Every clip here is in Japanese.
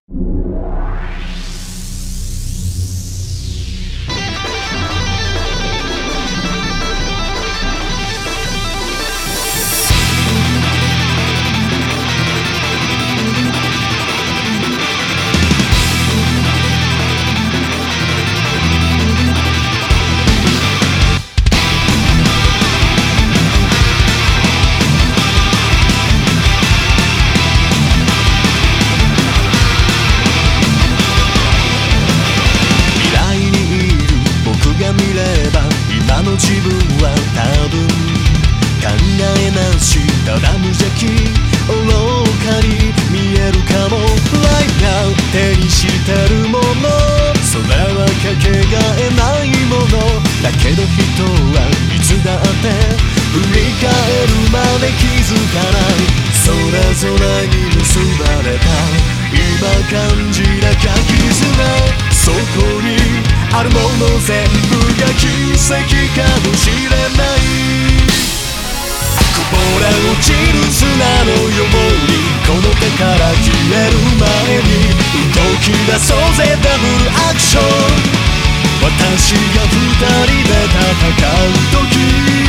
今の自分は多分考えなしただ無邪気愚かに見えるかも Right now 手にしてるものそれはかけがえないものだけど人はいつだって振り返るまで気づかないそれぞれに結ばれた今感じなきゃ絆そこにあるもの全部が奇跡かもしれないこぼれ落ちる砂のようにこの手から消える前に動き出そうぜダブルアクション私が二人で戦う時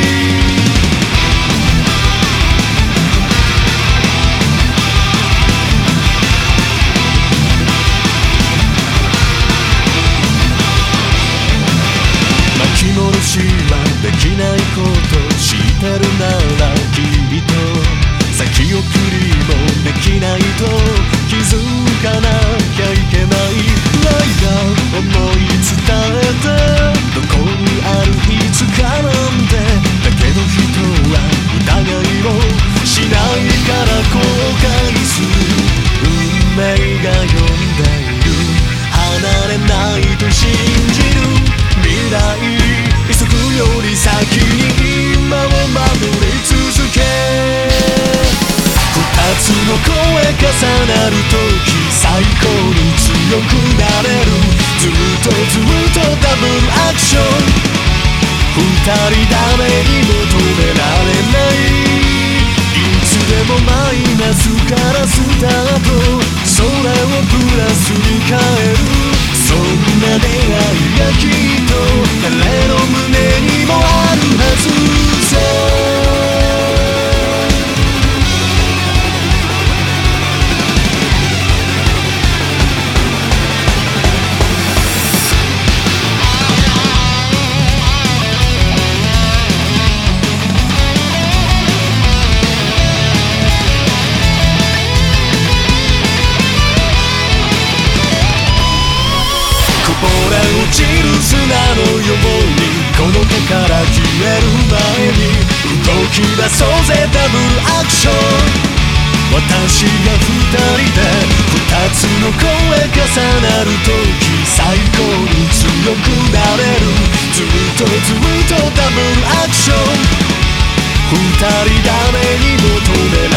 気戻しはできないこと知ってるならきっと先送りもできないと気づかなきゃいけないライダー思い伝えてどこにあるいつかなんてだけど人は疑いをしないから後悔する運命が呼んでいる離れないと信じる未来急ぐより先に今を守り続け二つの声重なる時最高に強くなれるずっとダブルアクション二人ダメに求められないいつでもマイナスからスタートそれをプラスに変えるそんな出会いがきっと誰の胸にもあるはずさ落ちる砂のようにこの手から消える前に動き出そうぜダブルアクション私が二人で二つの声重なる時最高に強くなれるずっとダブルアクション二人ダメに求め